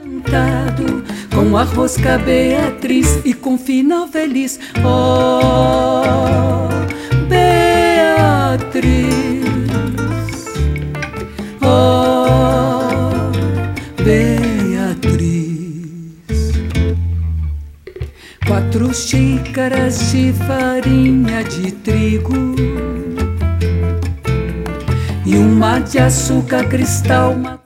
Cantado com arroz Beatriz e com final feliz. Oh, Beatriz, oh, Beatriz. 4 xícaras de farinha de trigo e uma de açúcar cristal.